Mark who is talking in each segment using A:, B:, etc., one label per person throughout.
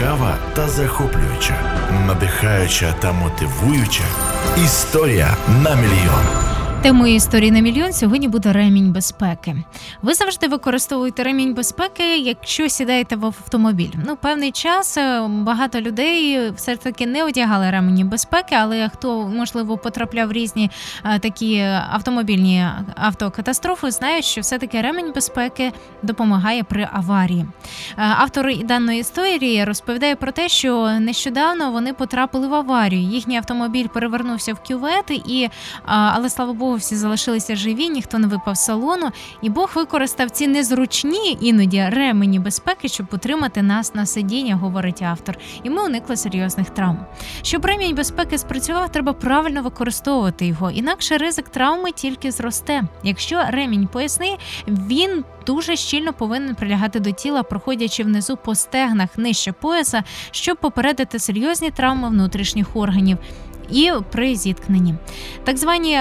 A: Цікава та захоплююча, надихаюча та мотивуюча історія на мільйон.
B: Темою історії на мільйон сьогодні буде ремінь безпеки. Ви завжди використовуєте ремінь безпеки, якщо сідаєте в автомобіль. Певний час багато людей все-таки не одягали ремені безпеки, але хто, можливо, потрапляв в різні такі автомобільні автокатастрофи, знають, що все-таки ремінь безпеки допомагає при аварії. Автор даної історії розповідає про те, що нещодавно вони потрапили в аварію. Їхній автомобіль перевернувся в кювет, але, слава Богу, всі залишилися живі, ніхто не випав з салону, і Бог використав ці незручні іноді ремені безпеки, щоб утримати нас на сидінні, говорить автор. І ми уникли серйозних травм. Щоб ремінь безпеки спрацював, треба правильно використовувати його, інакше ризик травми тільки зросте. Якщо ремінь поясний, він дуже щільно повинен прилягати до тіла, проходячи внизу по стегнах нижче пояса, щоб попередити серйозні травми внутрішніх органів і при зіткненні. Так звані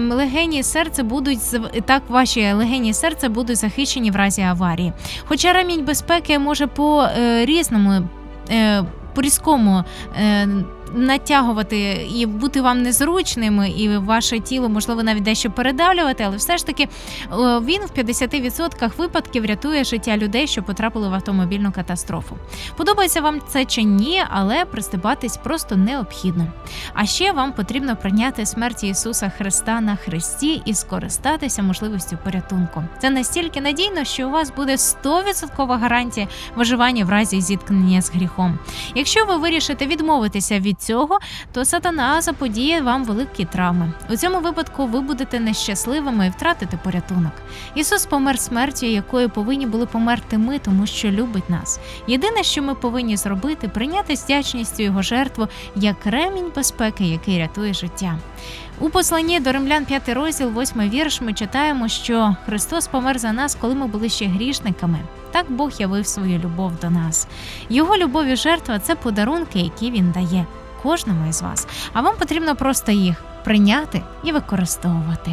B: ваші легені серця будуть захищені в разі аварії. Хоча ремінь безпеки може по-різному, по-різкому натягувати і бути вам незручним, і ваше тіло, можливо, навіть дещо передавлювати, але все ж таки він в 50% випадків рятує життя людей, що потрапили в автомобільну катастрофу. Подобається вам це чи ні, але пристебатись просто необхідно. А ще вам потрібно прийняти смерть Ісуса Христа на хресті і скористатися можливістю порятунку. Це настільки надійно, що у вас буде 100% гарантія виживання в разі зіткнення з гріхом. Якщо ви вирішите відмовитися від цього, то сатана заподіє вам великі травми. У цьому випадку ви будете нещасливими і втратите порятунок. Ісус помер смертю, якою повинні були померти ми, тому що любить нас. Єдине, що ми повинні зробити, прийняти з вдячністю його жертву як ремінь безпеки, який рятує життя. У посланні до Римлян 5 розділ, 8 вірш ми читаємо, що Христос помер за нас, коли ми були ще грішниками. Так Бог явив свою любов до нас. Його любов і жертва – це подарунки, які Він дає кожному із вас. А вам потрібно просто їх прийняти і використовувати.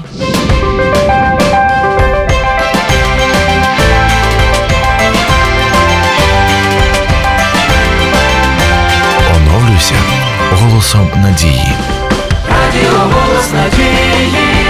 A: Оновлюйся голосом надії.
C: Радіо «Голос надії».